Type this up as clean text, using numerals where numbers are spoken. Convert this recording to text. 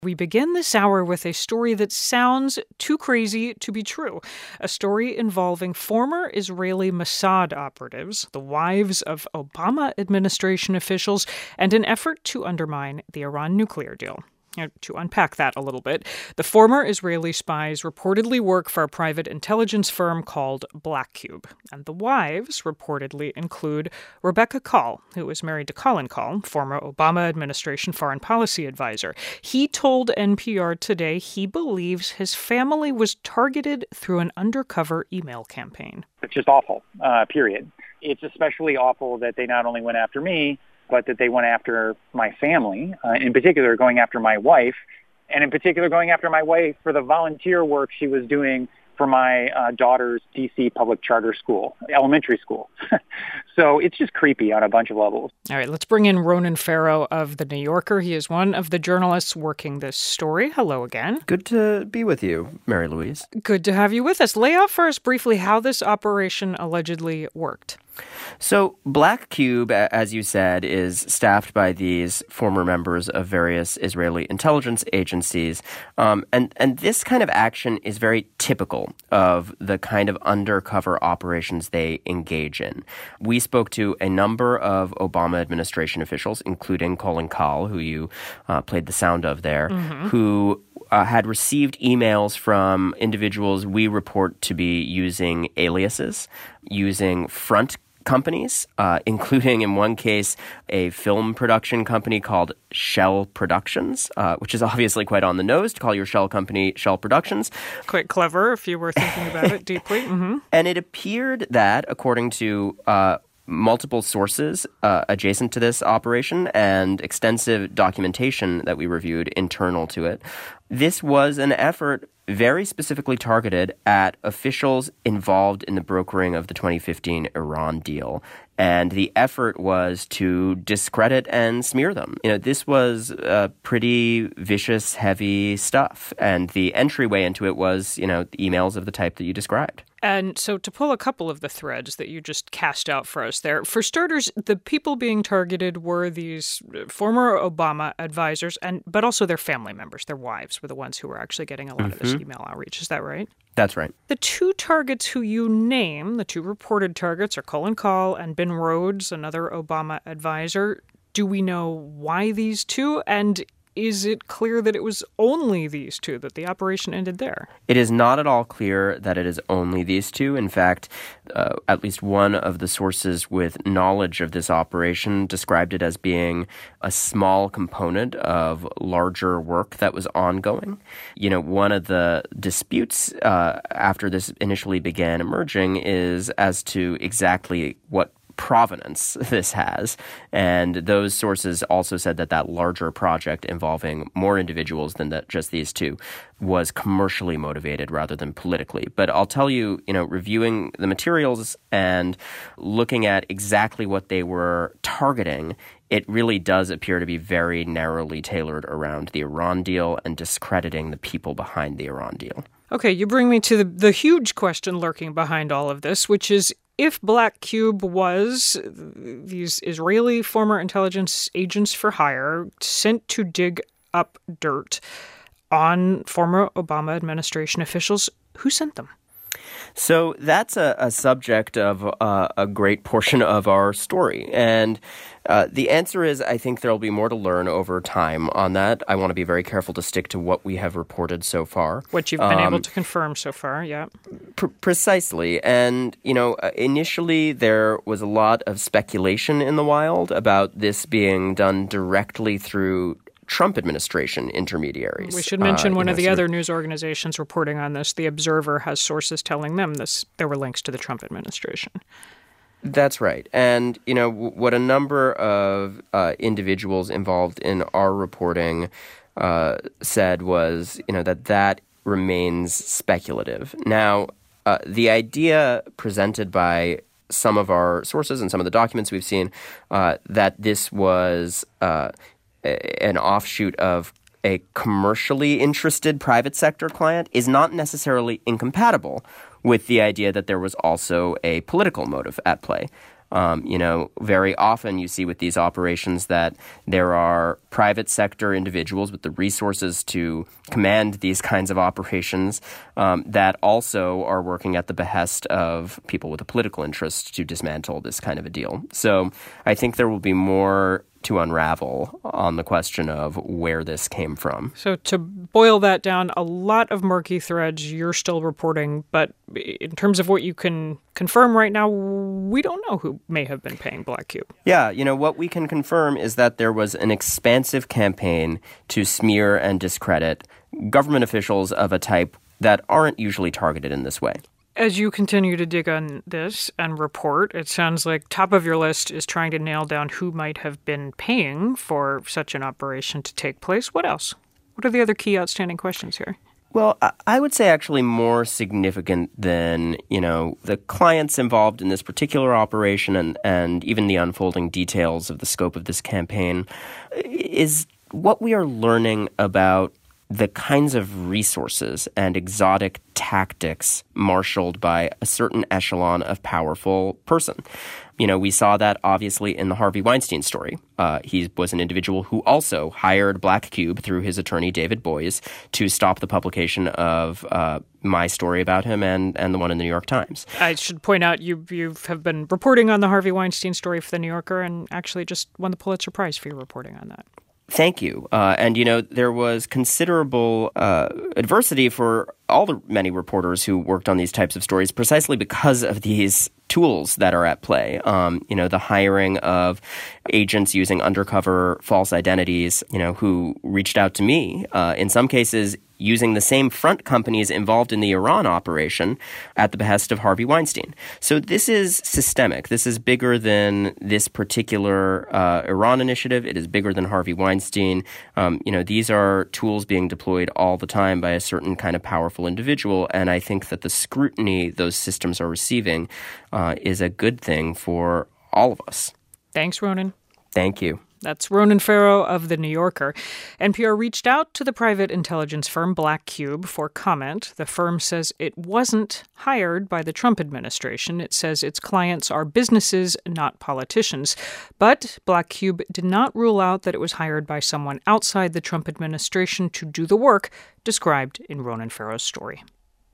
We begin this hour with a story that sounds too crazy to be true. A story involving former Israeli Mossad operatives, the wives of Obama administration officials, and an effort to undermine the Iran nuclear deal. To unpack that a little bit, the former Israeli spies reportedly work for a private intelligence firm called Black Cube, and the wives reportedly include Rebecca Kall, who was married to Colin Kahl, former Obama administration foreign policy advisor. He told NPR Today he believes his family was targeted through an undercover email campaign. It's just awful, period. It's especially awful that they not only went after me, but that they went after my family, in particular going after my wife, and in particular going after my wife for the volunteer work she was doing for my daughter's D.C. public charter school, elementary school. So it's just creepy on a bunch of levels. All right, let's bring in Ronan Farrow of The New Yorker. He is one of the journalists working this story. Hello again. Good to be with you, Mary Louise. Good to have you with us. Lay out for us briefly how this operation allegedly worked. So Black Cube, as you said, is staffed by these former members of various Israeli intelligence agencies. And this kind of action is very typical of the kind of undercover operations they engage in. We spoke to a number of Obama administration officials, including Colin Kahl, who you played the sound of there, who had received emails from individuals we report to be using aliases, using front companies, including in one case a film production company called Shell Productions, which is obviously quite on the nose to call your shell company Shell Productions. Quite clever if you were thinking about it deeply. Mm-hmm. And it appeared that, according to multiple sources adjacent to this operation and extensive documentation that we reviewed internal to it, this was an effort very specifically targeted at officials involved in the brokering of the 2015 Iran deal. And the effort was to discredit and smear them. This was pretty vicious, heavy stuff. And the entryway into it was, emails of the type that you described. And so to pull a couple of the threads that you just cast out for us there, for starters, the people being targeted were these former Obama advisors, but also their family members, their wives were the ones who were actually getting a lot of this email outreach. Is that right? That's right. The two targets who you name, the two reported targets, are Colin Kahl and Ben Rhodes, another Obama advisor. Do we know why these two? And is it clear that it was only these two, that the operation ended there? It is not at all clear that it is only these two. In fact, at least one of the sources with knowledge of this operation described it as being a small component of larger work that was ongoing. One of the disputes after this initially began emerging is as to exactly what provenance this has. And those sources also said that larger project involving more individuals than just these two was commercially motivated rather than politically. But I'll tell you, reviewing the materials and looking at exactly what they were targeting, it really does appear to be very narrowly tailored around the Iran deal and discrediting the people behind the Iran deal. Okay, you bring me to the huge question lurking behind all of this, which is, if Black Cube was these Israeli former intelligence agents for hire sent to dig up dirt on former Obama administration officials, who sent them? So that's a subject of a great portion of our story. And the answer is, I think there'll be more to learn over time on that. I want to be very careful to stick to what we have reported so far. What you've been able to confirm so far, yeah. Precisely. And, initially there was a lot of speculation in the wild about this being done directly through Trump administration intermediaries. We should mention one of the other news organizations reporting on this, The Observer, has sources telling them there were links to the Trump administration. That's right. And, what a number of individuals involved in our reporting said was, that remains speculative. Now, the idea presented by some of our sources and some of the documents we've seen that this was an offshoot of a commercially interested private sector client is not necessarily incompatible with the idea that there was also a political motive at play. Very often you see with these operations that there are private sector individuals with the resources to command these kinds of operations that also are working at the behest of people with a political interest to dismantle this kind of a deal. So I think there will be more to unravel on the question of where this came from. So to boil that down, a lot of murky threads you're still reporting, but in terms of what you can confirm right now, we don't know who may have been paying Black Cube. Yeah, what we can confirm is that there was an expansive campaign to smear and discredit government officials of a type that aren't usually targeted in this way. As you continue to dig on this and report, it sounds like top of your list is trying to nail down who might have been paying for such an operation to take place. What else? What are the other key outstanding questions here? Well, I would say actually more significant than, the clients involved in this particular operation and even the unfolding details of the scope of this campaign is what we are learning about the kinds of resources and exotic tactics marshaled by a certain echelon of powerful person. We saw that obviously in the Harvey Weinstein story. He was an individual who also hired Black Cube through his attorney, David Boies, to stop the publication of my story about him and the one in the New York Times. I should point out you have been reporting on the Harvey Weinstein story for the New Yorker and actually just won the Pulitzer Prize for your reporting on that. Thank you. And there was considerable adversity for all the many reporters who worked on these types of stories precisely because of these tools that are at play. The hiring of agents using undercover false identities, who reached out to me, in some cases using the same front companies involved in the Iran operation at the behest of Harvey Weinstein. So this is systemic. This is bigger than this particular Iran initiative. It is bigger than Harvey Weinstein. These are tools being deployed all the time by a certain kind of powerful individual, and I think that the scrutiny those systems are receiving is a good thing for all of us. Thanks, Ronan. Thank you. That's Ronan Farrow of The New Yorker. NPR reached out to the private intelligence firm Black Cube for comment. The firm says it wasn't hired by the Trump administration. It says its clients are businesses, not politicians. But Black Cube did not rule out that it was hired by someone outside the Trump administration to do the work described in Ronan Farrow's story.